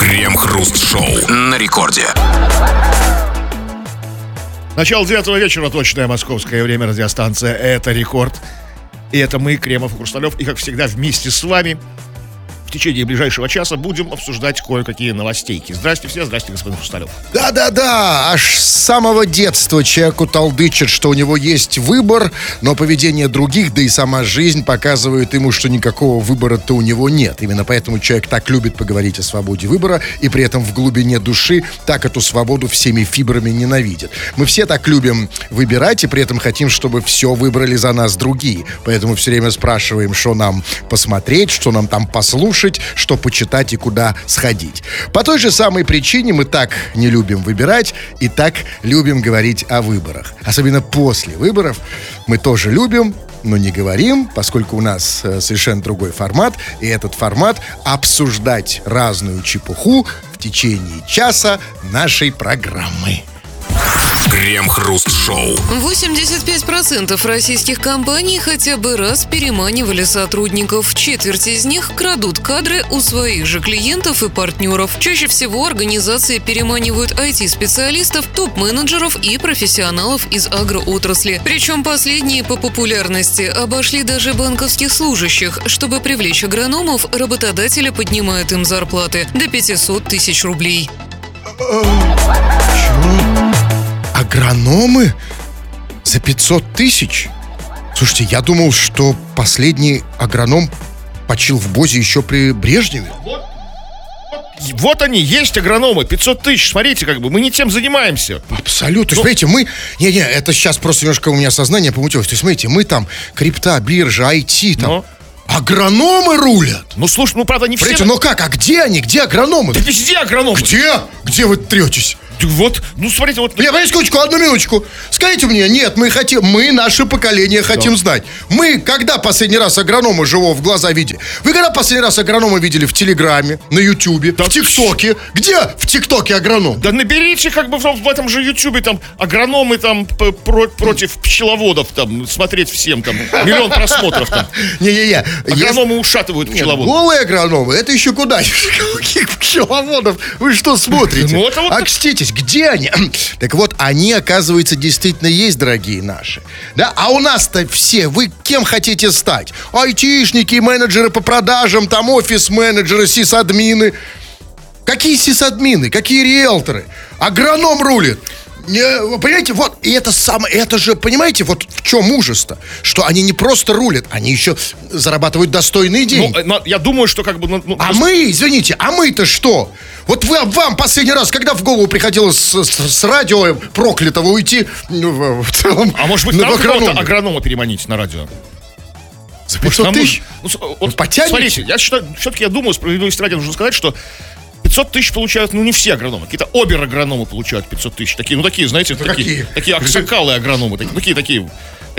Крем-хруст-шоу на рекорде. Начало 9 вечера, точное московское время, радиостанция «Это Рекорд». И это мы, Кремов и Хрусталев, и, как всегда, вместе с вами в течение ближайшего часа будем обсуждать кое-какие новостейки. Здрасте все, здрасте, господин Хрусталев. Да-да-да, аж с самого детства человеку толдычат, что у него есть выбор, но поведение других, да и сама жизнь показывает ему, что никакого выбора-то у него нет. Именно поэтому человек так любит поговорить о свободе выбора, и при этом в глубине души так эту свободу всеми фибрами ненавидит. Мы все так любим выбирать, и при этом хотим, чтобы все выбрали за нас другие. Поэтому все время спрашиваем, что нам посмотреть, что нам там послушать, что почитать и куда сходить. По той же самой причине мы так не любим выбирать и так любим говорить о выборах. Особенно после выборов мы тоже любим, но не говорим, поскольку у нас совершенно другой формат. И этот формат — обсуждать разную чепуху в течение часа нашей программы. Крем-хруст-шоу. 85% российских компаний хотя бы раз переманивали сотрудников. Четверть из них крадут кадры у своих же клиентов и партнеров. Чаще всего организации переманивают IT-специалистов, топ-менеджеров и профессионалов из агроотрасли. Причем последние по популярности обошли даже банковских служащих. Чтобы привлечь агрономов, работодатели поднимают им зарплаты до 500 тысяч рублей. Агрономы? За 500 тысяч? Слушайте, я думал, что последний агроном почил в БОЗе еще при Брежневе. Вот они, есть агрономы, 500 тысяч, смотрите, как бы, мы не тем занимаемся. Абсолютно, смотрите, мы... Не-не, это сейчас просто немножко у меня сознание помутилось. То есть, смотрите, мы там, крипта, биржа, IT, там... Агрономы рулят. Ну, слушай, ну, правда, не все... Смотрите, ну как, а где они, где агрономы? Да везде агрономы. Где? Где вы третесь? Вот, ну, смотрите, вот... Нет, секундочку, одну минуточку. Скажите мне, нет, мы, наше поколение, хотим знать. Мы, когда последний раз агронома живого в глаза видели? Вы когда последний раз агронома видели в Телеграме, на Ютубе, в ТикТоке? Где в ТикТоке агроном? Да наберите, как бы, в этом же Ютубе, там, агрономы, там, против пчеловодов, там, смотреть всем, там, миллион просмотров, там. Не-не-не. Агрономы ушатывают пчеловодов. Голые агрономы, это еще куда? Каких пчеловодов? Вы что смотрите? Ну, это вот... Окститесь, где они? Так вот, они, оказывается, действительно есть, дорогие наши. Да? А у нас-то все, вы кем хотите стать? Айтишники, менеджеры по продажам, там офис-менеджеры, сисадмины. Какие сисадмины? Какие риэлторы? Агроном рулит. Вы понимаете, вот, и это же, понимаете, вот в чем ужас-то? Что они не просто рулят, они еще зарабатывают достойные деньги. Ну, я думаю, что как бы... мы, извините, а мы-то что? Вот вам последний раз, когда в голову приходилось с радио проклятого уйти в целом... А может быть, нам кого-то агронома переманить на радио? За 500 тысяч? Потянете? Смотрите, я считаю, все-таки я думаю, справедливости ради нужно сказать, что 500 тысяч получают, ну, не все агрономы. Какие-то обер-агрономы получают 500 тысяч. Такие, ну, такие, знаете, такие аксакалы агрономы. Такие.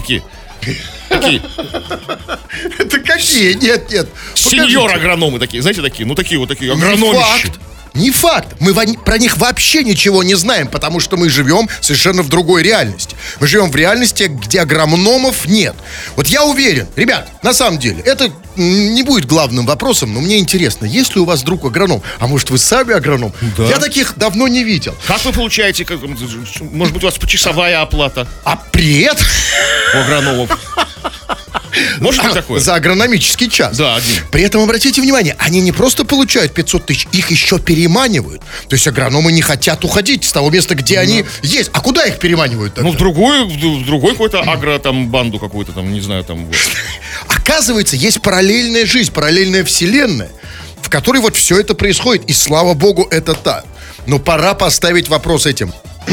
Это какие? Нет. Сеньор-агрономы такие, знаете, такие. Ну, такие вот такие агрономищи. Не факт. Мы про них вообще ничего не знаем, потому что мы живем совершенно в другой реальности. Мы живем в реальности, где агрономов нет. Вот я уверен, ребят, на самом деле, это не будет главным вопросом, но мне интересно, есть ли у вас друг агроном? А может, вы сами агроном? Да. Я таких давно не видел. Как вы получаете, может быть, у вас почасовая оплата? А привет! У агрономов. Может быть такое? За агрономический час. Да, один. При этом, обратите внимание, они не просто получают 500 тысяч, их еще переманивают. То есть агрономы не хотят уходить с того места, где они есть. А куда их переманивают тогда? Ну, в другой какой-то банду какую-то там, не знаю, там. Оказывается, есть параллельная жизнь, параллельная вселенная, в которой вот все это происходит. И слава богу, это так. Но пора поставить вопрос этим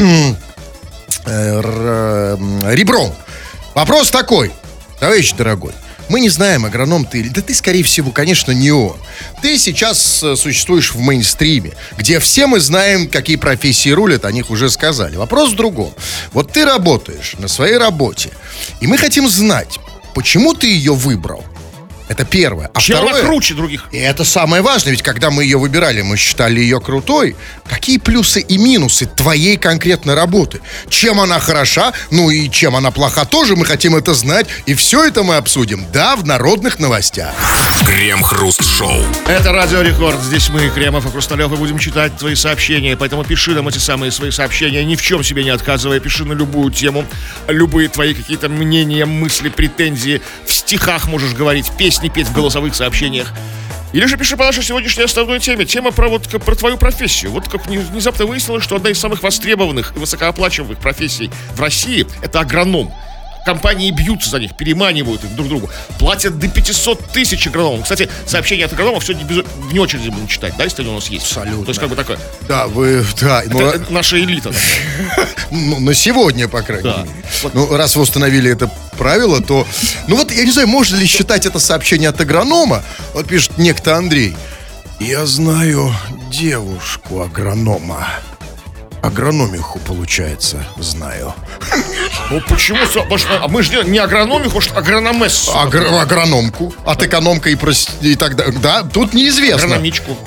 ребром. Вопрос такой. Товарищ дорогой, мы не знаем, агроном ты или... Да ты, скорее всего, конечно, не он. Ты сейчас существуешь в мейнстриме, где все мы знаем, какие профессии рулят, о них уже сказали. Вопрос в другом. Вот ты работаешь на своей работе, и мы хотим знать, почему ты ее выбрал. Это первое. А Чем второе... она круче других? И это самое важное, ведь когда мы ее выбирали, мы считали ее крутой. Какие плюсы и минусы твоей конкретной работы? Чем она хороша, ну и чем она плоха тоже, мы хотим это знать. И все это мы обсудим, да, в народных новостях. Крем-хруст-шоу. Это Радио Рекорд. Здесь мы, Кремов и Хрусталев, и будем читать твои сообщения. Поэтому пиши нам эти самые свои сообщения, ни в чем себе не отказывая. Пиши на любую тему, любые твои какие-то мнения, мысли, претензии. В стихах можешь говорить, песни петь в голосовых сообщениях. Или же пиши по нашей сегодняшней основной теме. Тема про твою профессию. Вот как внезапно выяснилось, что одна из самых востребованных и высокооплачиваемых профессий в России — это агроном. Компании бьются за них, переманивают их друг другу. Платят до 500 тысяч агрономам. Кстати, сообщения от агрономов сегодня вне очереди будем читать, да, если они у нас есть? Абсолютно. То есть как бы такое. Да, да. Это наша элита. Ну, на сегодня, по крайней Да. мере. Ну, раз вы установили это правило, то... Ну вот, я не знаю, можно ли считать это сообщение от агронома. Вот пишет некто Андрей. Я знаю девушку-агронома. Агрономиху, получается, знаю. Ну почему? А мы же не агрономиху, а агрономессу. Агрономку. От экономка и так далее. Да, тут неизвестно. Агрономичку.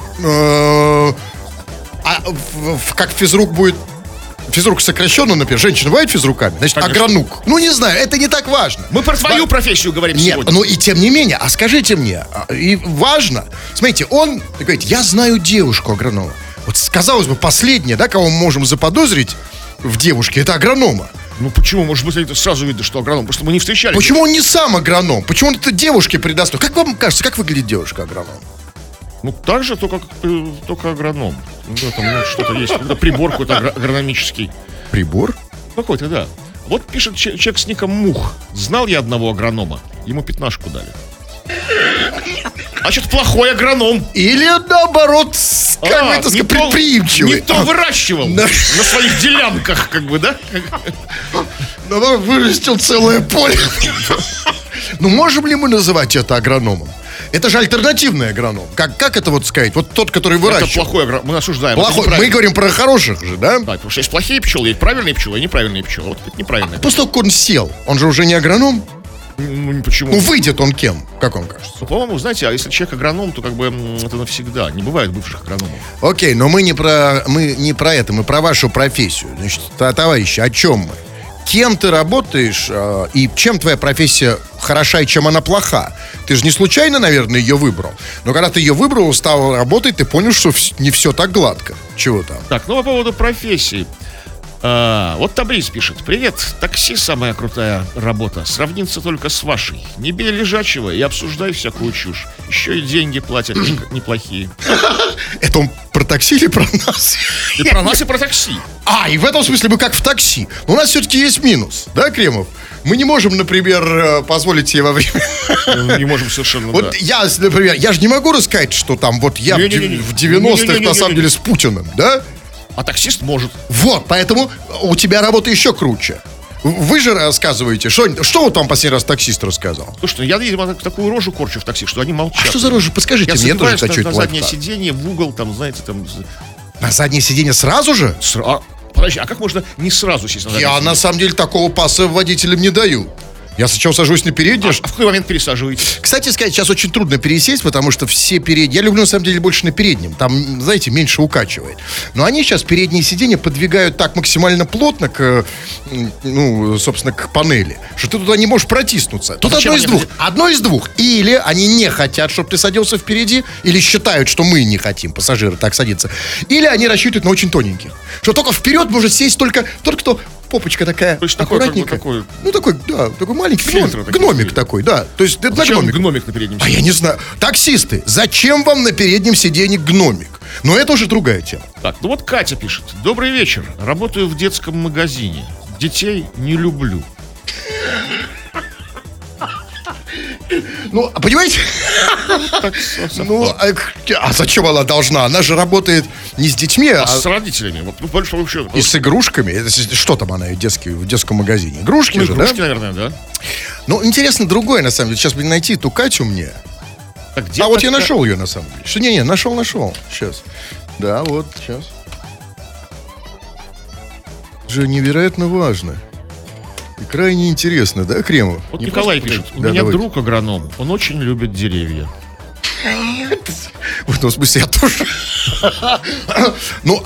Как физрук будет... Физрук сокращенно, например. Женщина бывает физруками? Значит, Конечно. агронук. Ну, не знаю, это не так важно. Мы про твою профессию говорим Нет, сегодня. ну и тем не менее, а скажите мне, и важно, смотрите, он говорит, я знаю девушку агронома. Вот, казалось бы, последнее, да, кого мы можем заподозрить в девушке, это агронома. Ну почему? Может быть, это сразу видно, что агроном. Просто мы не встречались. Почему он не сам агроном? Почему он это девушке придаст? Как вам кажется, как выглядит девушка-агроном? Ну, так же, только агроном. Ну, там что-то есть. Какой-то прибор какой-то агрономический. Прибор? Какой-то, да. Вот пишет человек с ником Мух. Знал я одного агронома. Ему 15 дали. Значит, плохой агроном. Или, наоборот, как бы это сказать, предприимчивый. Не то выращивал на своих делянках, как бы, да? Но вырастил целое поле. Ну, можем ли мы называть это агрономом? Это же альтернативный агроном. Как это вот сказать? Вот тот, который выращивает. Это плохой агроном. Мы осуждаем. Плохой. Мы говорим про хороших же, да? Да, потому что есть плохие пчелы, есть правильные пчелы, и неправильные пчелы. Вот это неправильные. После того, как он сел, он же уже не агроном. Ну, почему? Ну, выйдет он кем, как вам кажется? Ну, по-моему, знаете, а если человек агроном, то как бы это навсегда. Не бывает бывших агрономов. Окей, но мы не про это, мы про вашу профессию. Значит, товарищи, о чем мы? Кем ты работаешь и чем твоя профессия хороша и чем она плоха? Ты же не случайно, наверное, ее выбрал. Но когда ты ее выбрал, стал работать, ты понял, что не все так гладко. Чего там? Так, ну по поводу профессии. Вот Табриз пишет. Привет, такси самая крутая работа. Сравнится только с вашей. Не бей лежачего и обсуждай всякую чушь. Еще и деньги платят неплохие. Это он про такси или про нас? И про нас, и про такси. И в этом смысле мы как в такси. Но у нас все-таки есть минус, да, Кремов? Мы не можем, например, позволить себе во время... Не можем совершенно, Вот да. я, например, я же не могу рассказать, что там вот я в 90-х на самом деле с Путиным, да? А таксист может. Вот, поэтому у тебя работа еще круче. Вы же рассказываете, что вот вам последний раз таксист рассказал? Слушай, я, видимо, такую рожу корчу в такси, что они молчат. Что за рожа? Подскажите Я мне, я тоже забиваюсь хочу на это заднее лайфхак. сиденье, в угол, там, знаете, там... На заднее сиденье сразу же? Подожди, а как можно не сразу сесть на заднее Я сиденье? на самом деле такого паса водителям не даю. Я сначала сажусь на переднее. А в какой момент пересаживаетесь? Кстати сказать, сейчас очень трудно пересесть, потому что все передние... Я люблю, на самом деле, больше на переднем. Там, знаете, меньше укачивает. Но они сейчас передние сиденья подвигают так максимально плотно к, собственно, к панели, что ты туда не можешь протиснуться. Тут зачем одно из они двух. Одно из двух. Или они не хотят, чтобы ты садился впереди, или считают, что мы не хотим, пассажиры, так садиться. Или они рассчитывают на очень тоненьких. Что только вперед может сесть только тот, кто... Попочка такая, То есть такой, как бы, аккуратненькая. такой... такой маленький Фильтр такой гномик стоит. такой, да. То есть это Зачем гномик. гномик на переднем А я сиденье? не знаю. Таксисты, зачем вам на переднем сиденье гномик? Но это уже другая тема. Так, ну вот Катя пишет. Добрый вечер. Работаю в детском магазине. Детей не люблю. Ну, понимаете? А зачем она должна? Она же работает не с детьми, а С родителями. Вот, ну, больше вообще. и с игрушками. Это что там она в детском магазине? Игрушки Ну, же, игрушки, да? наверное, да. Ну, интересно другое, на самом деле. Сейчас бы найти эту Катю мне. Так, где Вот я такая- нашел ее, на самом деле. Что, не, нашел. Сейчас. Да, вот, сейчас. Это же невероятно важно. Крайне интересно, да, Кремов? Вот Не Николай просто- пишет, у Да, меня давайте. друг агроном, он очень любит деревья. В этом смысле я тоже. Ну,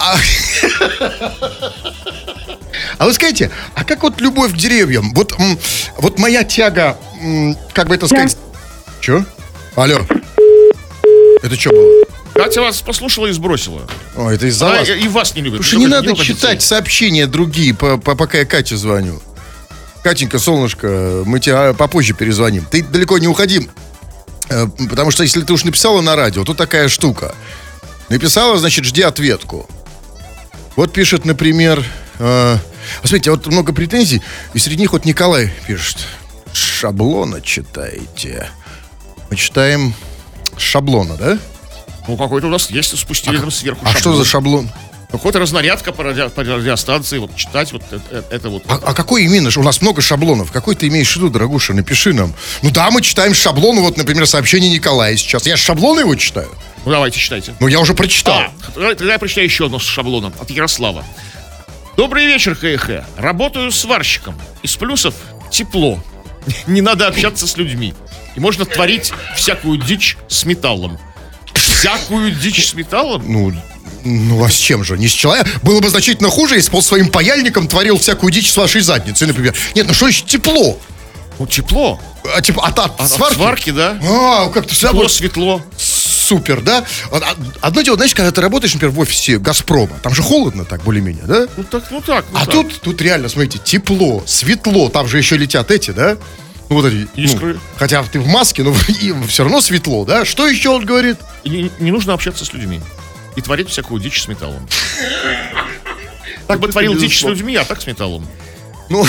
а вы скажите, а как вот любовь к деревьям? Вот моя тяга, как бы это сказать... Че? Алло. Это что было? Катя вас послушала и сбросила. О, это из-за Она вас. и вас не любит. Слушай, не Вы надо любите читать детей. сообщения другие, пока я Кате звоню. Катенька, солнышко, мы тебе попозже перезвоним. Ты далеко не уходи, потому что если ты уж написала на радио, то такая штука. Написала, значит, жди ответку. Вот пишет, например... смотрите, вот много претензий, и среди них вот Николай пишет. Шаблона читаете. Мы читаем с шаблона, да? Ну, какой-то у нас есть, спустили там сверху А что за шаблон? Какой-то разнарядка по радиостанции, вот читать вот это вот. А какой именно? У нас много шаблонов. Какой ты имеешь в виду, дорогуша? Напиши нам. Ну да, мы читаем шаблоны. Вот, например, сообщение Николая сейчас. Я шаблоны его читаю. Ну, давайте, читайте. Ну, я уже прочитал. Тогда я прочитаю еще одно с шаблоном от Ярослава. Добрый вечер, ХХ. Работаю сварщиком. Из плюсов тепло. Не надо общаться с людьми. И можно творить всякую дичь с металлом. Всякую дичь с металлом? Ну, а с чем же? Не с человеком. Было бы значительно хуже, если бы он своим паяльником творил всякую дичь с вашей задницей, например. Нет, ну что еще тепло? Ну, тепло. От сварки? Сварки, да. Как-то Тепло, светло. Супер, да? Одно дело, знаешь, когда ты работаешь, например, в офисе «Газпрома», там же холодно так, более-менее, да? Ну так. А тут реально, смотрите, тепло, светло, там же еще летят эти, да? Ну, вот эти искры. Хотя ты в маске, но все равно светло, да? Что еще он говорит? И не нужно общаться с людьми. И творить всякую дичь с металлом. Так бы творил дичь с людьми, а так с металлом. Ну,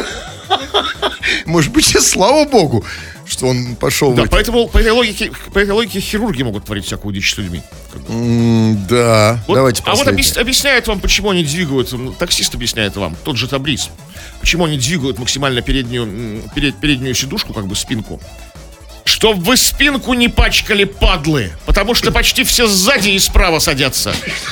может быть, и слава богу, что он пошел в Да, эти- поэтому по этой логике хирурги могут творить всякую дичь с людьми. Да, Вот, давайте а вот последнее. объясняют вам, почему они двигают, таксист объясняет вам, тот же Табриз, почему они двигают максимально переднюю сидушку, как бы спинку. Чтоб вы спинку не пачкали, падлы, потому что почти все сзади и справа садятся.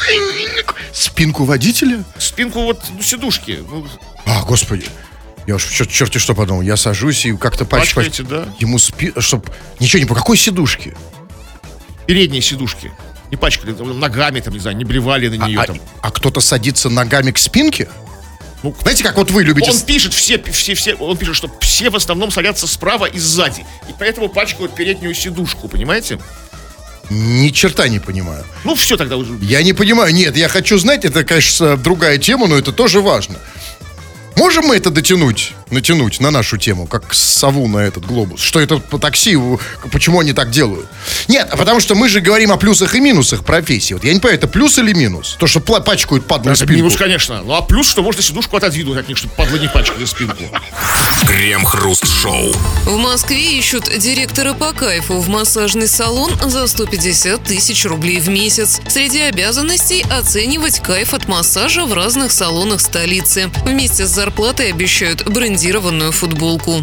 Спинку водителя? Спинку вот сидушки. Господи. Я уж черти что подумал. Я сажусь и как-то Пачкаете, да? ему чтоб... Ничего не по какой сидушке? Передние сидушки. Не пачкали ногами, там, не знаю, не блевали на нее. там. А кто-то садится ногами к спинке? Ну, Знаете, как вот вы любите... Он пишет, он пишет, что все в основном садятся справа и сзади. И поэтому пачкают переднюю сидушку, понимаете? Ни черта не понимаю. Ну, все тогда уже. Я не понимаю. Нет, я хочу знать, это, конечно, другая тема, но это тоже важно. Можем мы это натянуть на нашу тему, как сову на этот глобус? Что это по такси, почему они так делают? Нет, потому что мы же говорим о плюсах и минусах профессии. Вот я не понимаю, это плюс или минус? То, что пачкают падлу Это спинку. минус, конечно. Ну, а плюс, что можно сидушку отодвинуть от них, чтобы падла не пачкали спинку. Крем-хруст-шоу. В Москве ищут директора по кайфу в массажный салон за 150 тысяч рублей в месяц. Среди обязанностей оценивать кайф от массажа в разных салонах столицы. Вместе с зарплатой обещают брендированную футболку.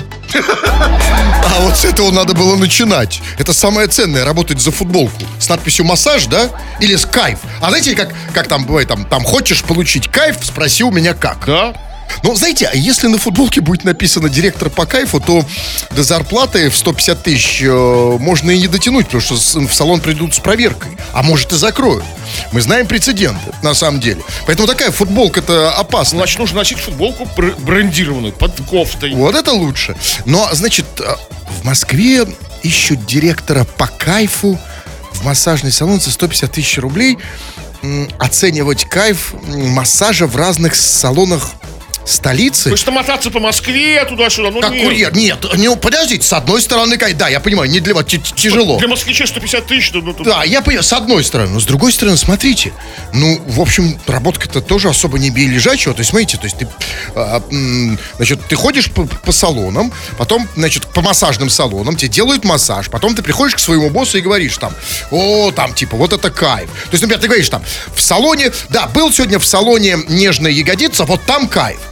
А вот с этого надо было начинать. Это самое ценное, работать за футболку. С надписью «массаж», да? Или с «кайф». А знаете, как там бывает, там хочешь получить кайф, спроси у меня как. Да? Ну, знаете, а если на футболке будет написано «директор по кайфу», то до зарплаты в 150 тысяч можно и не дотянуть, потому что в салон придут с проверкой. А может и закроют. Мы знаем прецеденты, на самом деле. Поэтому такая футболка-то опасна. Значит, нужно носить футболку брендированную, под кофтой. Вот это лучше. Но, значит, в Москве ищут директора по кайфу в массажный салон за 150 тысяч рублей. Оценивать кайф массажа в разных салонах столицы. То есть мотаться по Москве туда-сюда. Ну, Как нет. курьер. Нет, подождите, с одной стороны, да, я понимаю, не для вас тяжело. Для москвичей 150 тысяч. Да, я понимаю, с одной стороны. Но с другой стороны, смотрите. Ну, в общем, работка-то тоже особо не бей лежачего. То есть, смотрите, то есть ты, значит, ты ходишь по салонам, потом, значит, по массажным салонам, тебе делают массаж, потом ты приходишь к своему боссу и говоришь там, там, типа, вот это кайф. То есть, например, ты говоришь там, в салоне, да, был сегодня в салоне нежная ягодица, вот там кайф.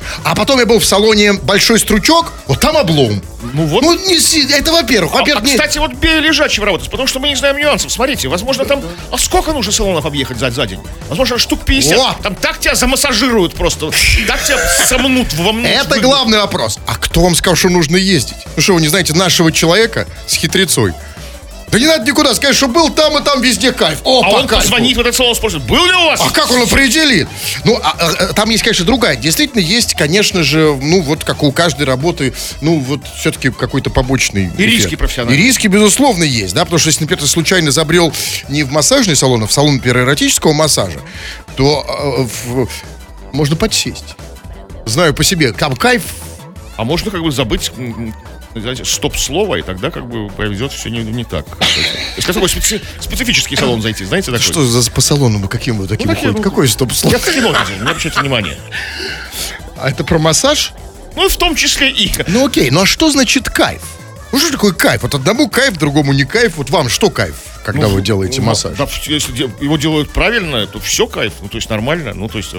А потом я был в салоне «Большой стручок», вот там облом. Ну вот. Это во-первых. Кстати, вот лежачим работать, потому что мы не знаем нюансов. Смотрите, возможно, там... А сколько нужно салонов объехать за день? Возможно, штук 50. О! Там так тебя замассажируют просто. Так тебя сомнут вомнут. Это главный вопрос. А кто вам сказал, что нужно ездить? Ну что, вы не знаете нашего человека с хитрецой? Да не надо никуда сказать, что был там и там везде кайф. О, а по он кайфу. позвонит в этот салон, спросит, был ли у вас? А как он определит? Ну, там есть, конечно, другая. Действительно, есть, конечно же, ну, вот как у каждой работы, ну, вот все-таки какой-то побочный И эффект. риски профессиональные. И риски, безусловно, есть, да, потому что если, например, ты случайно забрел не в массажный салон, а в салон эротического массажа, то можно подсесть. Знаю по себе. Там кайф. А можно как бы забыть, знаете, стоп-слово, и тогда как бы поведет все не так. Если такой специфический салон зайти, знаете, такой. Что за по салону вы каким вы таким такие, ходите? Какой стоп-слово? Я не могу, не обращайте внимания. А это про массаж? Ну и в том числе и... Ну окей, ну а что значит кайф? Ну что такое кайф? Вот одному кайф, другому не кайф. Вот вам что кайф, когда вы делаете массаж? Да, если его делают правильно, то все кайф, ну то есть нормально, ну то есть...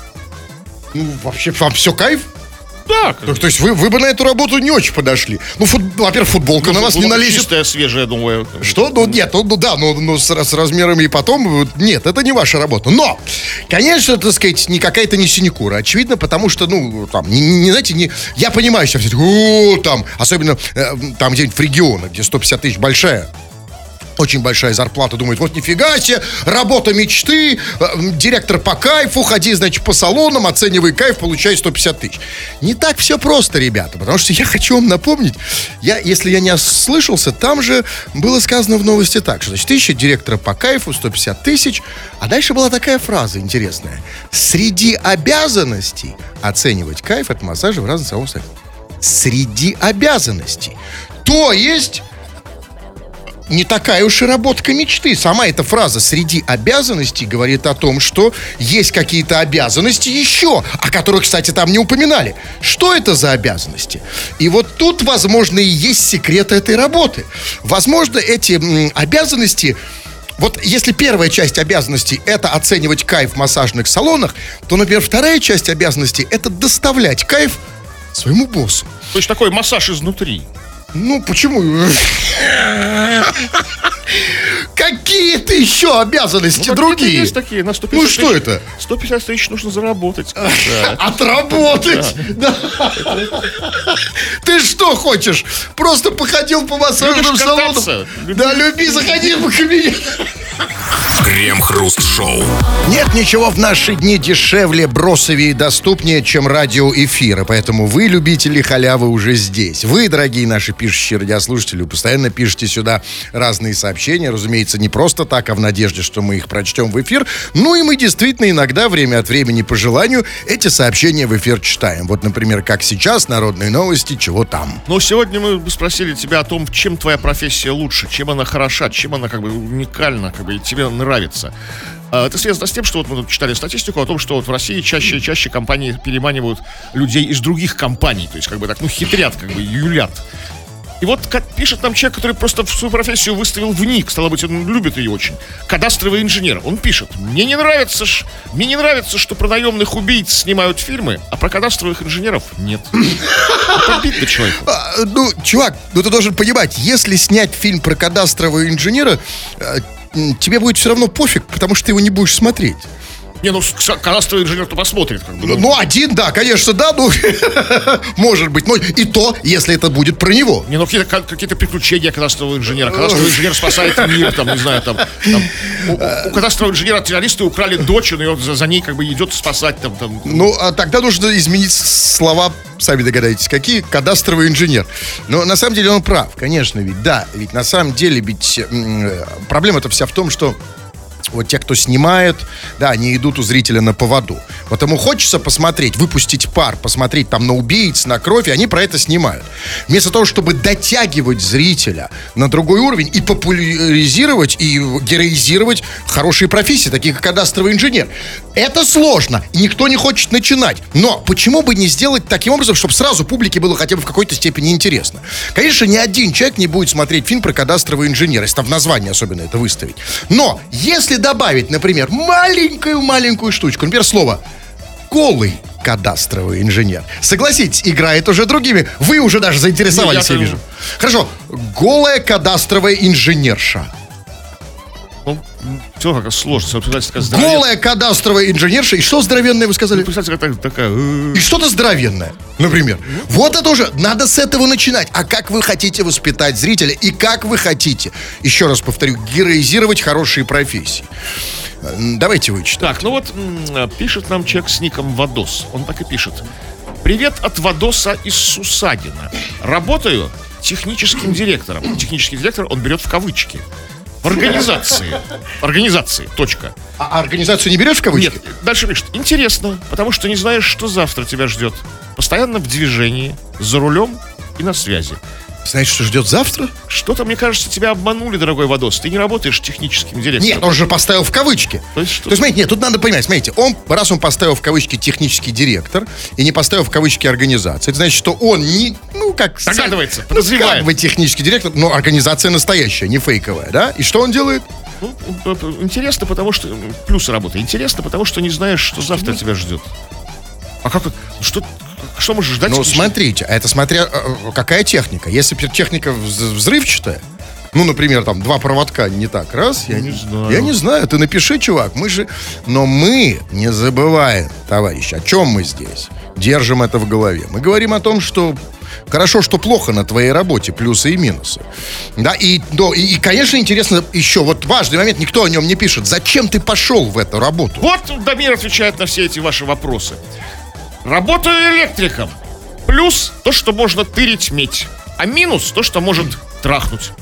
Ну вообще вам все кайф? Да. То есть вы бы на эту работу не очень подошли. Ну, во-первых, футболка на вас не налезет. Чистая, свежая, думаю. Что? Ну, нет, ну, с размерами и потом, нет, это не ваша работа. Но, конечно, так сказать, какая-то не синекура. Очевидно, потому что, ну, там, не знаете, я понимаю, что все там, особенно там где-нибудь в регионах, где 150 тысяч большая, очень большая зарплата, думает, вот нифига себе, работа мечты, директор по кайфу, ходи, значит, по салонам, оценивай кайф, получай 150 тысяч. Не так все просто, ребята, потому что я хочу вам напомнить, если я не ослышался, там же было сказано в новости так, что, значит, ищет директора по кайфу, 150 тысяч, а дальше была такая фраза интересная. Среди обязанностей оценивать кайф от массажа в разных салонах. Среди обязанностей. То есть... Не такая уж и работка мечты. Сама эта фраза «среди обязанностей» говорит о том, что есть какие-то обязанности еще, о которых, кстати, там не упоминали. Что это за обязанности? И вот тут, возможно, и есть секрет этой работы. Возможно, эти обязанности... Вот если первая часть обязанностей – это оценивать кайф в массажных салонах, то, например, вторая часть обязанностей – это доставлять кайф своему боссу. То есть такой массаж изнутри. Ну, почему? Какие-то еще обязанности другие? Есть такие, на 150 Ну, что это? 150 тысяч нужно заработать. Отработать? Да. Ты что хочешь? Просто походил по массажным салонам? Да, люби, заходи в кабинет. Крем-хруст-шоу. Нет ничего в наши дни дешевле, бросовее и доступнее, чем радиоэфиры. Поэтому вы, любители халявы, уже здесь. Вы, дорогие наши пишущие радиослушатели, постоянно пишете сюда разные сообщения. Разумеется, не просто так, а в надежде, что мы их прочтем в эфир. Ну и мы действительно иногда, время от времени, по желанию, эти сообщения в эфир читаем. Вот, например, как сейчас, народные новости, чего там. Но сегодня мы спросили тебя о том, чем твоя профессия лучше, чем она хороша, чем она как бы уникальна, как бы тебе нравится. Это связано с тем, что вот мы тут читали статистику о том, что вот в России чаще и чаще компании переманивают людей из других компаний. То есть как бы так, ну, хитрят, как бы юлят. И вот как пишет нам человек, который просто в свою профессию выставил в ник, стало быть, он любит ее очень. Кадастровый инженер. Он пишет: мне не нравится, что про наемных убийц снимают фильмы, а про кадастровых инженеров нет. Это обидно человеку. Ну, чувак, ну ты должен понимать, если снять фильм про кадастрового инженера, тебе будет все равно пофиг, потому что ты его не будешь смотреть. Не, ну, кадастровый инженер-то посмотрит, как бы. Ну, один, да, конечно, да, ну, может быть, но и то, если это будет про него. Не, ну, какие-то приключения кадастрового инженера. Кадастровый инженер спасает мир, там, не знаю, там у кадастрового инженера террористы украли дочь, он ее за ней как бы идет спасать, там. Ну, а тогда нужно изменить слова, сами догадаетесь, какие, кадастровый инженер. Но на самом деле он прав, конечно, ведь, да, ведь на самом деле, ведь проблема-то вся в том, что вот те, кто снимает, да, они идут у зрителя на поводу. Вот ему хочется посмотреть, выпустить пар, посмотреть там на убийц, на кровь, и они про это снимают. Вместо того, чтобы дотягивать зрителя на другой уровень и популяризировать, и героизировать хорошие профессии, такие как кадастровый инженер. Это сложно, и никто не хочет начинать. Но почему бы не сделать таким образом, чтобы сразу публике было хотя бы в какой-то степени интересно? Конечно, ни один человек не будет смотреть фильм про кадастрового инженера, если там в названии особенно это выставить. Но если добавить, например, маленькую штучку, например, слово «голый», кадастровый инженер. Согласитесь, играет уже другими. Вы уже даже заинтересовались, я вижу. Хорошо. Голая кадастровая инженерша. Ну, все как сложно. Голая кадастровая инженерша. И что здоровенное, вы сказали? Представьте, такая... И что-то здоровенное, например. Вот это уже, надо с этого начинать. А как вы хотите воспитать зрителя? И как вы хотите, еще раз повторю, героизировать хорошие профессии? Давайте вычитаем. Так, ну вот пишет нам человек с ником Вадос. Он так и пишет. Привет от Вадоса из Сусагина. Работаю техническим директором. Технический директор он берет в кавычки. В организации, точка. А организацию не берешь в кавычки? Нет, дальше пишет. Интересно, потому что не знаешь, что завтра тебя ждет. Постоянно в движении, за рулем и на связи. Знаешь, что ждет завтра? Что-то, мне кажется, тебя обманули, дорогой Вадос. Ты не работаешь техническим директором. Нет, он же поставил в кавычки. То есть, смотрите, нет, тут надо понимать, смотрите, раз он поставил в кавычки технический директор и не поставил в кавычки организация, это значит, что он не, догадывается, подозревает. Как бы технический директор, но организация настоящая, не фейковая, да? И что он делает? Ну, интересно, потому что... Плюсы работы. Интересно, потому что не знаешь, что завтра тебя ждет. А как... Что можешь ждать? Ну, смотрите, это смотря какая техника. Если техника взрывчатая, ну, например, там, 2 проводка не так, раз, я не знаю, ты напиши, чувак, но мы не забываем, товарищи, о чем мы здесь. Держим это в голове. Мы говорим о том, что хорошо, что плохо на твоей работе, плюсы и минусы. Да, и, конечно, интересно еще, вот важный момент, никто о нем не пишет. Зачем ты пошел в эту работу? Вот Дамир отвечает на все эти ваши вопросы. Работаю электриком. Плюс то, что можно тырить медь. А минус то, что может трахнуть.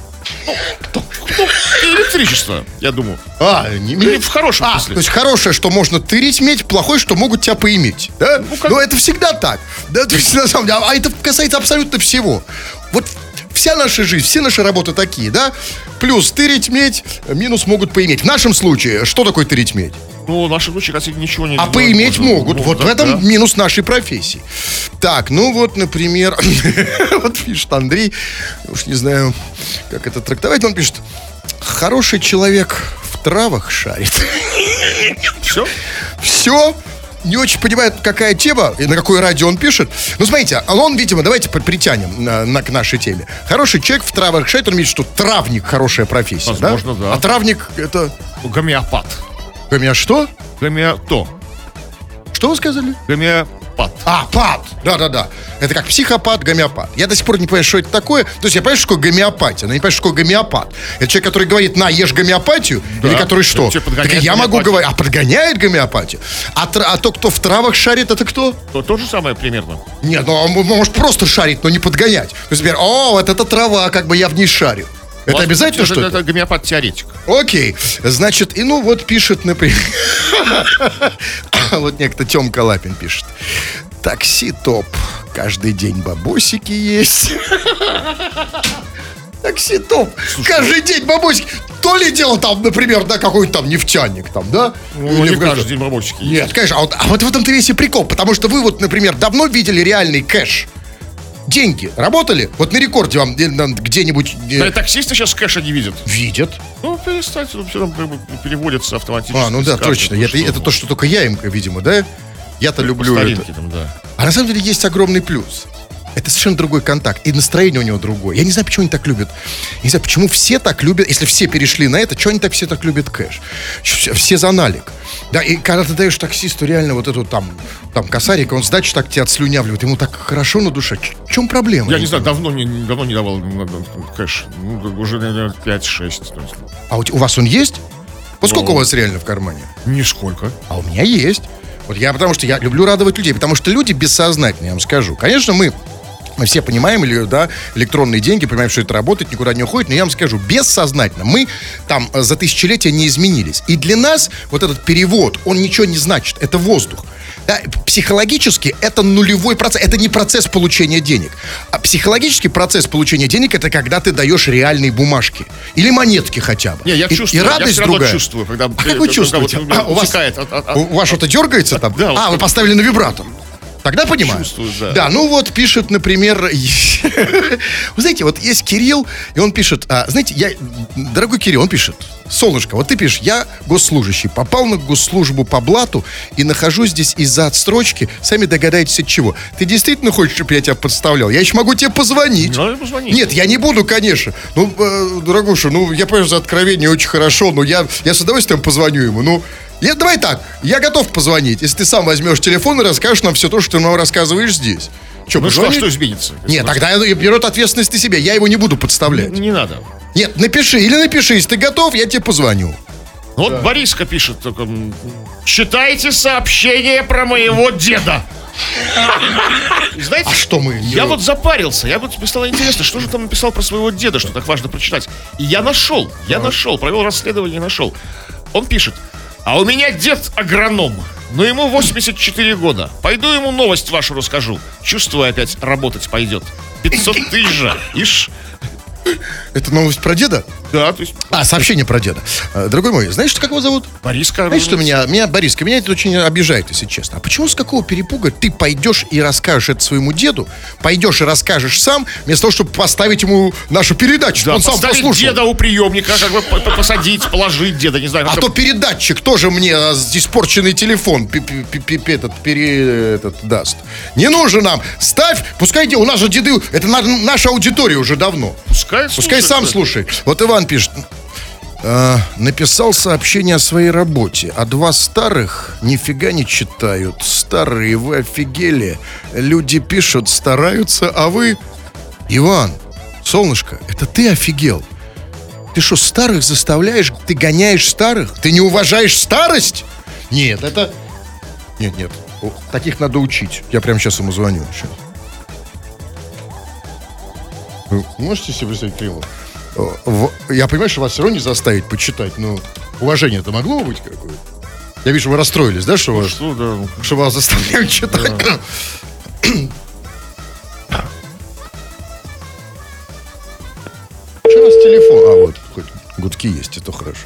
Электричество, я думаю. В хорошем смысле. То есть хорошее, что можно тырить медь, плохое, что могут тебя поиметь. Да? Но это всегда так. Да? То есть, на самом деле, а это касается абсолютно всего. Вот вся наша жизнь, все наши работы такие, да? Плюс тырить медь, минус могут поиметь. В нашем случае, что такое тырить медь? Ну, в нашем случае, кстати, ничего не... А поиметь могут. Вот в этом минус нашей профессии. Так, ну вот, например, вот пишет Андрей, уж не знаю, как это трактовать, он пишет, хороший человек в травах шарит. Все? Все. Не очень понимает, какая тема и на какое радио он пишет. Ну, смотрите, он, видимо, давайте притянем к нашей теме. Хороший человек в травах шарит, он видит, что травник хорошая профессия. Возможно, да. А травник это... Гомеопат. Что? Гомеото. Что вы сказали? Гомеопат. Пат. Да. Это как психопат, гомеопат. Я до сих пор не понимаю, что это такое. То есть я понимаю, что такое гомеопатия, но не понимаю, что такое гомеопат. Это человек, который говорит, ешь гомеопатию, или который что? Так я могу говорить, подгоняет гомеопатию. А то, кто в травах шарит, это кто? То же самое примерно. Нет, ну он может просто шарить, но не подгонять. То есть, например, вот это трава, как бы я в ней шарю. Это обязательно, что это гомеопат-теоретик. Окей. Значит, и ну вот пишет, например... Вот некто Тёмка Лапин пишет. Такси топ. Каждый день бабосики есть. Такси топ. Каждый день бабосики. То ли дело там, например, да, какой-то там нефтяник там, да? Ну, не каждый день бабосики есть. Нет, конечно. А вот в этом-то весь и прикол. Потому что вы вот, например, давно видели реальный кэш. Деньги работали? Вот на рекорде вам где-нибудь... Да, таксисты сейчас кэша не видят. Видят. Ну, перестать, все там переводится автоматически. Ну да, точно. Это то, что только я им, видимо, да? Я-то люблю это. Там, да. А на самом деле есть огромный плюс. Это совершенно другой контакт. И настроение у него другое. Я не знаю, почему они так любят. Я не знаю, почему все так любят. Если все перешли на это, что они так все так любят кэш? Все за налик. Да, и когда ты даешь таксисту реально вот эту там косарик, он сдачу так тебя отслюнявливает. Ему так хорошо на душе. В чем проблема? Я не знаю, давно не давал кэш. Уже, наверное, 5-6. А у вас он есть? Вот сколько у вас реально в кармане? Нисколько. А у меня есть. Вот потому что я люблю радовать людей. Потому что люди бессознательные, я вам скажу. Конечно, мы все понимаем, электронные деньги, понимаем, что это работает, никуда не уходит, но я вам скажу, бессознательно мы там за тысячелетия не изменились. И для нас вот этот перевод, он ничего не значит, это воздух. Да, психологически это нулевой процесс, это не процесс получения денег. А психологический процесс получения денег это когда ты даешь реальные бумажки. Или монетки хотя бы. Не, я чувствую, и радость я другая. Чувствую, когда как вы чувствуете? У вас что-то дергается там? Да, вы поставили на вибратор. Тогда понимаю. Чувствую, да. Да, ну вот пишет, например... Вы знаете, вот есть Кирилл, и он пишет... знаете, дорогой Кирилл, он пишет: солнышко, вот ты пишешь: я госслужащий, попал на госслужбу по блату и нахожусь здесь из-за отстрочки. Сами догадаетесь, от чего. Ты действительно хочешь, чтобы я тебя подставлял? Я еще могу тебе позвонить. Ну, позвони. Нет, я не буду, конечно. Ну, дорогуша, я понимаю, за откровение очень хорошо, но я с удовольствием позвоню ему. Давай так, я готов позвонить, если ты сам возьмешь телефон и расскажешь нам все то, что ты нам рассказываешь здесь. Что, что изменится? Нет, тогда берет ответственность на себя. Я его не буду подставлять. Не надо. Нет, напиши, если ты готов, я тебе позвоню. Вот Бориска пишет: читайте сообщение про моего деда. Знаете, что мы? Я вот запарился, мне стало интересно, что же там написал про своего деда, что так важно прочитать. И я нашел, провел расследование и нашел. Он пишет: а у меня дед агроном, но ему 84 года. Пойду ему новость вашу расскажу. Чувствую, опять работать пойдет. 500 тысяч же, ишь. Это новость про деда? Да, то есть... сообщение про деда. Дорогой мой, знаешь, как его зовут? Бориска. Знаешь, что Бориска, меня это очень обижает, если честно. А почему, с какого перепуга ты пойдешь и расскажешь это своему деду, пойдешь и расскажешь сам, вместо того, чтобы поставить ему нашу передачу, чтобы он сам поставить послушал? Деда у приемника, посадить, положить деда, не знаю. А то передатчик тоже мне испорченный телефон даст. Не нужен нам. Ставь, пускай, у нас же деды, это наша аудитория уже давно. Пускай сам слушает. Вот Иван пишет: написал сообщение о своей работе, а 2 старых нифига не читают. Старые, вы офигели. Люди пишут, стараются, а вы... Иван, солнышко, это ты офигел. Ты что, старых заставляешь? Ты гоняешь старых? Ты не уважаешь старость? Нет, это... Нет. Таких надо учить. Я прямо сейчас ему звоню. Вы можете себе представить, Кирилл? Я понимаю, что вас все равно не заставить почитать, но уважение-то могло быть какое-то? Я вижу, вы расстроились, да, что вас заставляют читать? Да. Что у нас телефон? Вот, хоть гудки есть, это хорошо.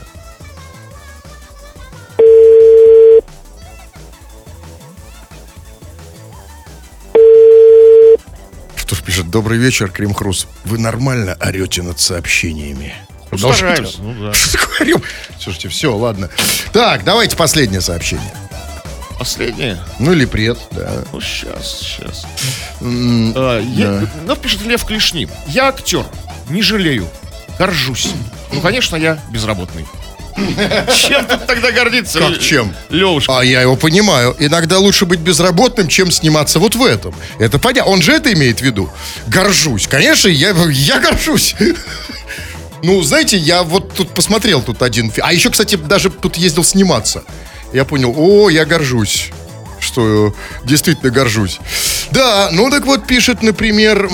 Пишет: добрый вечер, Крем-Хруст. Вы нормально орете над сообщениями? Стараюсь, да. Слушайте, все, ладно. Так, давайте последнее сообщение. Последнее? Или пред, да. Сейчас. Пишет Лев Клешни: я актер, не жалею, горжусь. Конечно, я безработный. Чем тут тогда гордиться? Как чем? Левушка. Я его понимаю. Иногда лучше быть безработным, чем сниматься вот в этом. Это понятно. Он же это имеет в виду. Горжусь. Конечно, я горжусь. Знаете, я вот тут посмотрел один фильм. А еще, кстати, даже тут ездил сниматься. Я понял: я горжусь. Что действительно горжусь. Да, так вот пишет, например...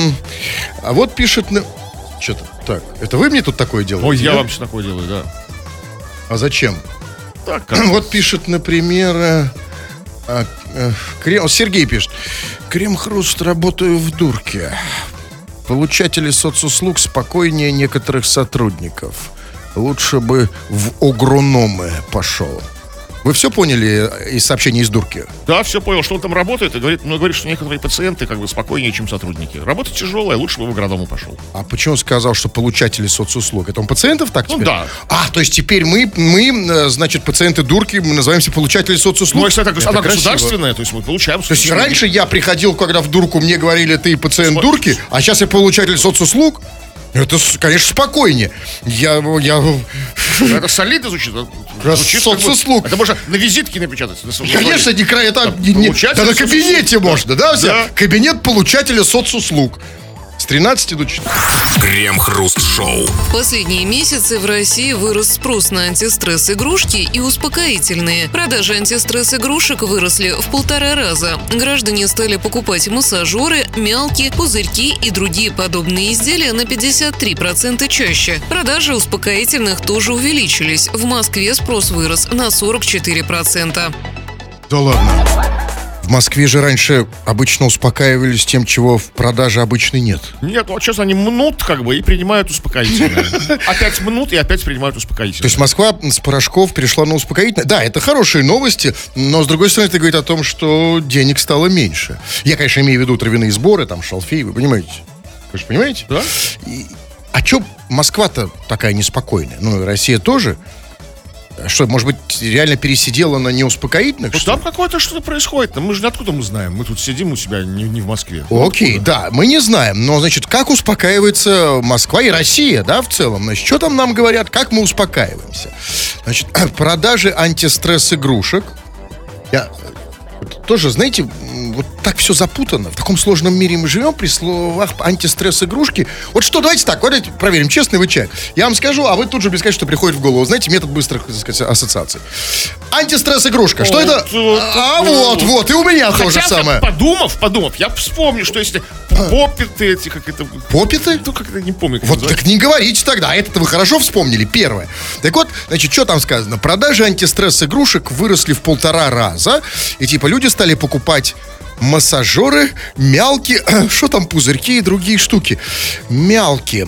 Что-то. Так, это вы мне тут такое делаете? Ой, я вам все такое делаю, да. А зачем? Так, вот пишет, например, Сергей пишет: Крем-Хруст, работаю в дурке. Получатели соцуслуг спокойнее некоторых сотрудников. Лучше бы в агрономы пошел. Вы все поняли из сообщения из дурки? Да, все понял, что он там работает, и говорит, что некоторые пациенты спокойнее, чем сотрудники. Работа тяжелая, лучше бы в агроному пошел. А почему он сказал, что получатели соцуслуг? Это он пациентов так теперь? Да. То есть теперь мы, значит, пациенты дурки, мы называемся получатели соцуслуг? Если она государственная, то есть мы получаем... То есть раньше я приходил, когда в дурку, мне говорили: ты пациент дурки, а сейчас я получатель соцуслуг? Это, конечно, спокойнее. Это солидно звучит. Соцуслуг. Это можно на визитке напечатать. Конечно, это на кабинете можно, да? Кабинет получателя соцуслуг. С 13 до 4. Крем-Хруст-Шоу. В последние месяцы в России вырос спрос на антистресс-игрушки и успокоительные. Продажи антистресс-игрушек выросли в 1,5 раза. Граждане стали покупать массажеры, мялки, пузырьки и другие подобные изделия на 53% чаще. Продажи успокоительных тоже увеличились. В Москве спрос вырос на 44%. Да ладно. В Москве же раньше обычно успокаивались тем, чего в продаже обычно нет. Нет, вот сейчас они мнут как бы и принимают успокоительное. Опять мнут и опять принимают успокоительное. То есть Москва с порошков перешла на успокоительное. Да, это хорошие новости, но с другой стороны это говорит о том, что денег стало меньше. Я, конечно, имею в виду травяные сборы, там, шалфей, вы понимаете? Вы же понимаете? Да? А чё Москва-то такая неспокойная? Ну, и Россия тоже. Что, может быть, реально пересидела на неуспокоительных? Ну, там какое-то что-то происходит. Мы же откуда мы знаем? Мы тут сидим у себя не в Москве. Окей, да, мы не знаем. Но, значит, как успокаивается Москва и Россия, да, в целом? Значит, что там нам говорят, как мы успокаиваемся? Значит, продажи антистресс-игрушек. Я тоже, знаете, вот так все запутано. В таком сложном мире мы живем при словах антистресс-игрушки. Вот что, давайте так, вот давайте проверим, честный вы человек. Я вам скажу, а вы тут же без сказать, что приходит в голову. Знаете, метод быстрых, так сказать, ассоциаций. Антистресс-игрушка. Что это? Вот, и у меня то же самое. Подумав, я вспомню, что если попиты эти, как это... Попиты? Ну, как это, не помню. Как вот называется. так не говорите тогда. Это вы хорошо вспомнили, первое. Так вот, значит, что там сказано? Продажи антистресс-игрушек выросли в 1,5 раза. И типа люди стали покупать массажеры, мялки, что там, пузырьки и другие штуки. Мялки.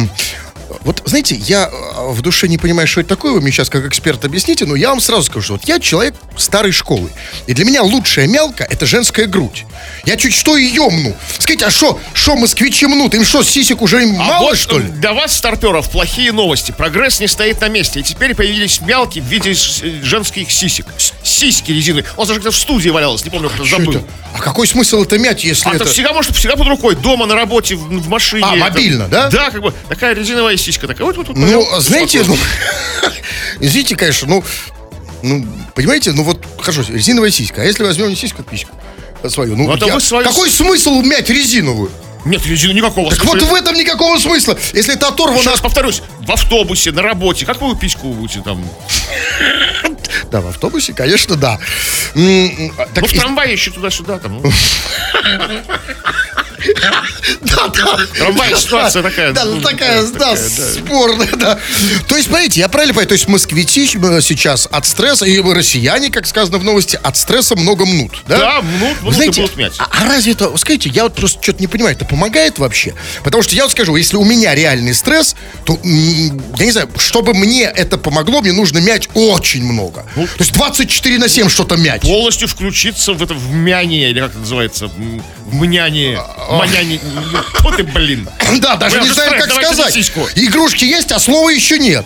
Вот, знаете, я в душе не понимаю, что это такое, вы мне сейчас как эксперт объясните, но я вам сразу скажу, что вот я человек старой школы, и для меня лучшая мялка — это женская грудь. Я чуть что ее мну. Скажите, а что москвичи мнут? Им что, сисек уже мало, вот что ли? Для вас, старперов, плохие новости. Прогресс не стоит на месте. И теперь появились мялки в виде женских сисек. Сиськи резиновые. Он даже где-то в студии валялась, не помню, кто забыл. Это? А какой смысл это мять, если это... всегда под рукой, дома, на работе, в машине. Мобильно, да? Да, как бы, такая резиновая сиська такая. Вот, знаете, извините, конечно, понимаете, вот, хорошо, резиновая сиська. А если возьмем не сиську, а письку свою? Какой смысл мять резиновую? Нет, резину никакого так смысла. Вот в этом никакого смысла. Если это оторвано... Сейчас повторюсь, в автобусе, на работе, как вы письку будете там? Да, в автобусе, конечно, да. Так, в трамвае еще туда-сюда там. Да. Трамвай, ситуация такая. Да, такая, спорная, да. То есть, смотрите, я правильно понимаю, то есть москвичи сейчас от стресса, и россияне, как сказано в новости, от стресса много мнут, да? Да, мнут и будут мять. А разве это, скажите, я вот просто что-то не понимаю, это помогает вообще? Потому что я вот скажу, если у меня реальный стресс, то, я не знаю, чтобы мне это помогло, мне нужно мять очень много. То есть 24/7 что-то мять. Полностью включиться в это вмяние, или как это называется, мняние. Маняне. Вот ты, блин. Да, даже не знаю, как сказать. Сиську. Игрушки есть, а слова еще нет.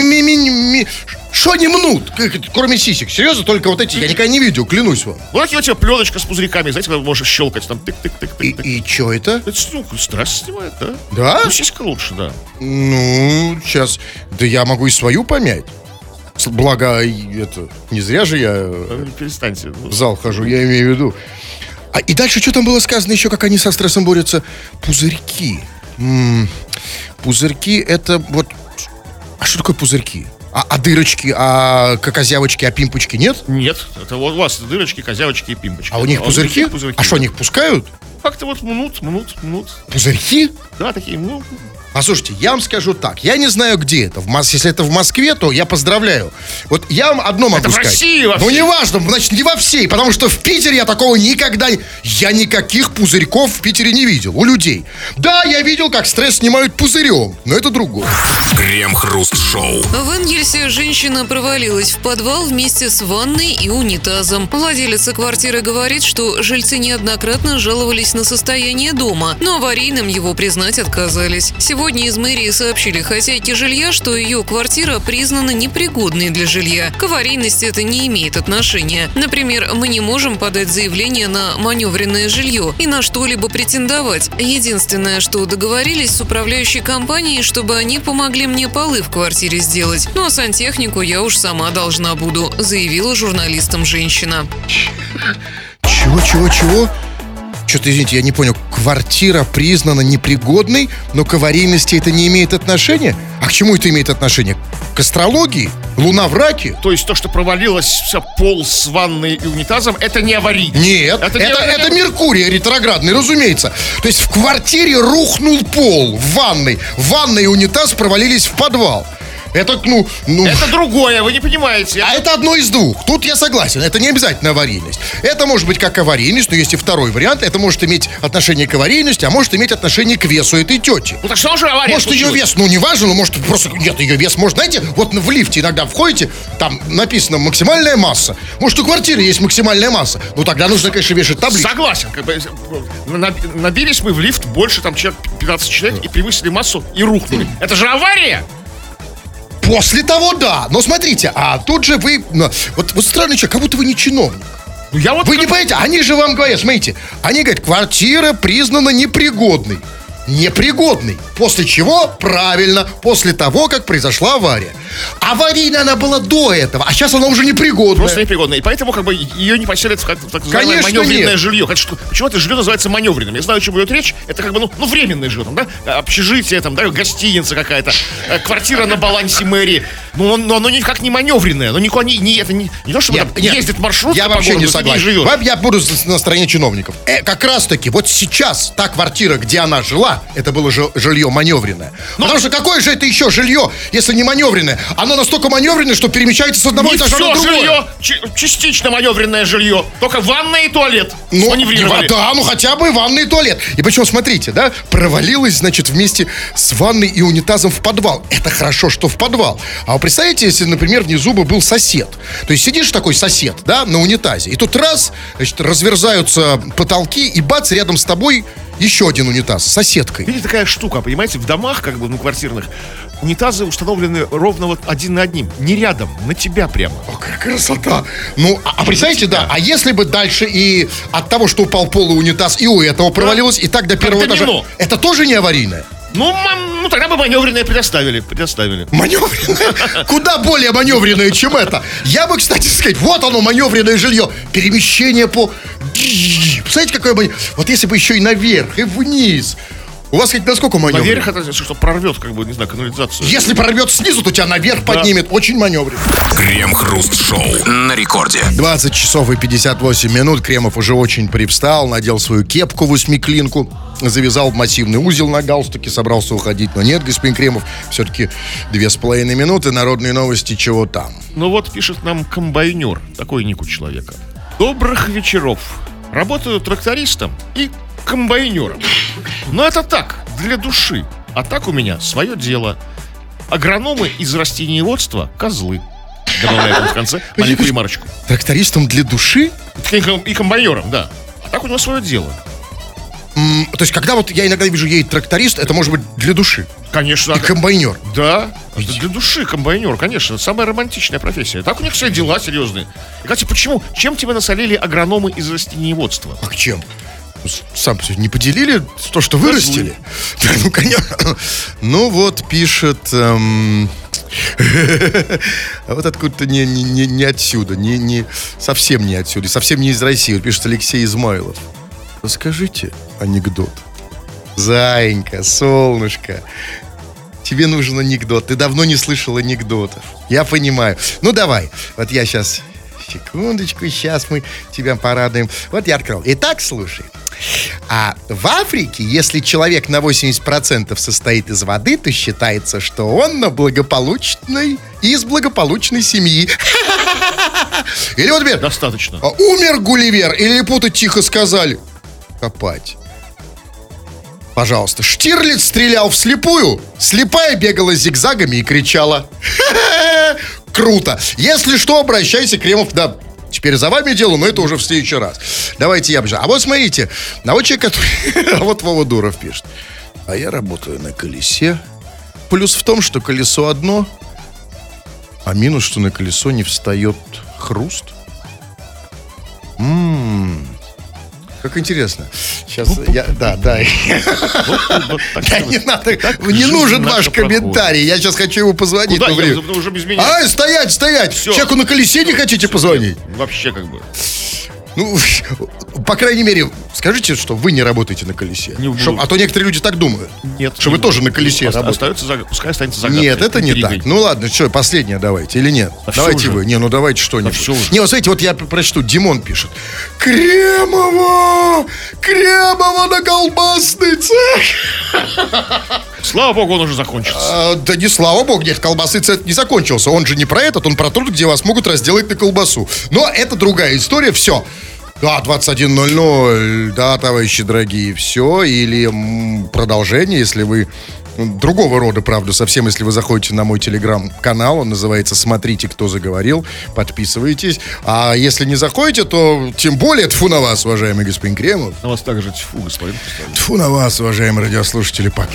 Что не мнут, кроме сисек? Серьезно, только вот эти я никогда не видел, клянусь вам. Вот такие у тебя пленочка с пузырьками, знаете, когда можешь щелкать, там тык-тык-тык-тык. И что это? Это, стресс снимает, да? Да? Ну, сиська лучше, да. Сейчас. Да я могу и свою помять. Благо, это, не зря же я Перестаньте. в зал хожу, я имею в виду. И дальше что там было сказано еще, как они со стрессом борются? Пузырьки. Пузырьки это вот... А что такое пузырьки? А дырочки, козявочки, пимпочки нет? Нет, это вот у вас дырочки, козявочки и пимпочки. А у них пузырьки? А что, них пускают? Как-то вот мнут. Пузырьки? Да, такие, Послушайте, я вам скажу так, я не знаю, где это. Если это в Москве, то я поздравляю. Вот я вам одно могу сказать. Это в России во всей. Ну, неважно, значит, не во всей, потому что в Питере я такого никогда... Я никаких пузырьков в Питере не видел у людей. Да, я видел, как стресс снимают пузырем, но это другое. Крем-хруст-шоу. В Энгельсе женщина провалилась в подвал вместе с ванной и унитазом. Владелица квартиры говорит, что жильцы неоднократно жаловались на состояние дома, но аварийным его признать отказались. Сегодня из мэрии сообщили хозяйке жилья, что ее квартира признана непригодной для жилья. К аварийности это не имеет отношения. Например, мы не можем подать заявление на маневренное жилье и на что-либо претендовать. Единственное, что договорились с управляющей компанией, чтобы они помогли мне полы в квартире сделать. Ну а сантехнику я уж сама должна буду, заявила журналистам женщина. Чего? Что-то, извините, я не понял. Квартира признана непригодной, но к аварийности это не имеет отношения? А к чему это имеет отношение? К астрологии? Луна в раке? То есть то, что провалилось пол с ванной и унитазом, это не аварийно? Нет, это Меркурий ретроградный, разумеется. То есть в квартире рухнул пол в ванной. Ванна и унитаз провалились в подвал. Это, Это другое, вы не понимаете. А это одно из двух. Тут я согласен. Это не обязательно аварийность. Это может быть как аварийность, но есть и второй вариант. Это может иметь отношение к аварийности, а может иметь отношение к весу этой тети. Ну так что же авария Может, ее случилась? вес, не важно, но может просто... Нет, ее вес может, знаете, вот в лифте иногда входите, там написано максимальная масса. Может, у квартиры есть максимальная масса. Ну, тогда нужно, конечно, вешать табличку. Согласен. Набились мы в лифт больше, там, 15 человек, и превысили массу, и рухнули. Это же авария! После того, да. Но смотрите, а тут же вы... Вот странный человек, как будто вы не чиновник. Ну, я вот Вы не понимаете, они же вам говорят, смотрите, они говорят, квартира признана непригодной. Непригодной. После чего? Правильно, после того, как произошла авария. Аварийная она была до этого, а сейчас она уже непригодная. Просто непригодная. И поэтому как бы ее не поселят в так называемое Конечно, маневренное нет. жилье. Почему это жилье называется маневренным? Я знаю, о чем идет речь. Это как бы, ну временное жилье, там, да? Общежитие, там, да, гостиница какая-то, квартира на балансе мэрии. Но оно никак не маневренное. Оно никуда это не то, чтобы там ездит маршрутка я по вообще городу, не ты согласен. живешь. Я буду на стороне чиновников. Как раз таки, вот сейчас та квартира, где она жила, это было жилье маневренное. Потому что какое же это еще жилье, если не маневренное? Оно настолько маневренное, что перемещается с одного Не этажа на все другой. жилье, частично маневренное жилье. Только ванная и туалет. Маневрировали. Да, хотя бы ванный и туалет. И причем, смотрите, да, провалилась, значит, вместе с ванной и унитазом в подвал. Это хорошо, что в подвал. А вы представляете, если, например, внизу бы был сосед. То есть сидишь такой сосед, да, на унитазе. И тут раз, значит, разверзаются потолки, и бац, рядом с тобой еще один унитаз с соседкой. Видите, такая штука, понимаете, в домах, как бы, квартирных, унитазы установлены ровно вот один на одним, не рядом, на тебя прямо. О, какая красота! А представляете, да, а если бы дальше и от того, что упал полый унитаз, и у этого провалилось, и так до первого этажа, это тоже не аварийное? Ну, тогда бы маневренное предоставили. Маневренное? Куда более маневренное, чем это. Я бы, кстати сказать, вот оно, маневренное жилье. Перемещение по... Представляете, какое маневренное? Вот если бы еще и наверх, и вниз. У вас хоть насколько маневренное? Наверх это что прорвет, как бы, не знаю, канализацию. Если прорвет снизу, то тебя наверх поднимет. Очень маневренно. Крем-хруст-шоу на рекорде. 20 часов и 58 минут. Кремов уже очень привстал, надел свою кепку восьмиклинку, завязал массивный узел на галстуке, собрался уходить. Но нет, господин Кремов, все-таки 2,5 минуты. Народные новости, чего там. Ну вот пишет нам комбайнер, такой ник у человека. Добрых вечеров. Работаю трактористом и комбайнером. Но это так, для души. А так у меня свое дело. Агрономы из растениеводства – козлы. Добавляет он в конце маленькую ремарочку. Трактористом для души? И комбайнером, да. А так у него свое дело. То есть, когда вот я иногда вижу едет тракторист, это может быть для души. Конечно. И комбайнер. Да, для души комбайнер, конечно. Самая романтичная профессия. Так у них все дела серьезные. И, кстати, почему? Чем тебя насолили агрономы из растениеводства? А чем? Сам не поделили то, что вырастили? Да, ну, конечно. Ну, вот пишет... Вот откуда-то не отсюда, совсем не отсюда, совсем не из России. Вот пишет Алексей Измайлов. Расскажите анекдот. Заинька, солнышко, тебе нужен анекдот. Ты давно не слышал анекдотов. Я понимаю. Ну, давай. Вот я сейчас... Секундочку, сейчас мы тебя порадуем. Вот я открыл. Итак, слушай. А в Африке, если человек на 80% состоит из воды, то считается, что он из благополучной семьи. Или вот теперь. Достаточно. Умер Гулливер, или лилипуты тихо сказали. Копать. Пожалуйста. Штирлиц стрелял вслепую, слепая бегала зигзагами и кричала. Круто. Если что, обращайся, Кремов. Да, теперь за вами дело, но это уже в следующий раз. Давайте я обижу. А вот смотрите, на вот человек, который... А вот Вова Дуров пишет. А я работаю на колесе. Плюс в том, что колесо одно, а минус, что на колесо не встает хруст. Как интересно. Сейчас я... Да. Да, не надо. Не нужен ваш комментарий. Я сейчас хочу ему позвонить. Куда? Уже без меня. Ай, стоять! Все. Человеку на колесе не хотите позвонить? Вообще как бы. Ну, по крайней мере, скажите, что вы не работаете на колесе. А то некоторые люди так думают. Нет. Что вы тоже на колесе работаете. Пускай останется загадкой. Нет, это не так. Ну ладно, что, последнее давайте или нет? Давайте вы. Не, ну давайте что-нибудь. Не, вот смотрите, вот я прочту. Димон пишет. Кремова на колбасный цех. Слава богу, он уже закончится. Да не слава богу, нет, колбасы цвет не закончился. Он же не про этот, он про труд, где вас могут разделать на колбасу. Но это другая история, все. Да, 21:00, да, товарищи дорогие, все. Или продолжение, если вы... Другого рода, правда, совсем, если вы заходите на мой телеграм-канал, он называется «Смотрите, кто заговорил», подписывайтесь. А если не заходите, то тем более тьфу на вас, уважаемый господин Кремов. На вас также тьфу, господин. Тьфу на вас, уважаемые радиослушатели, пока.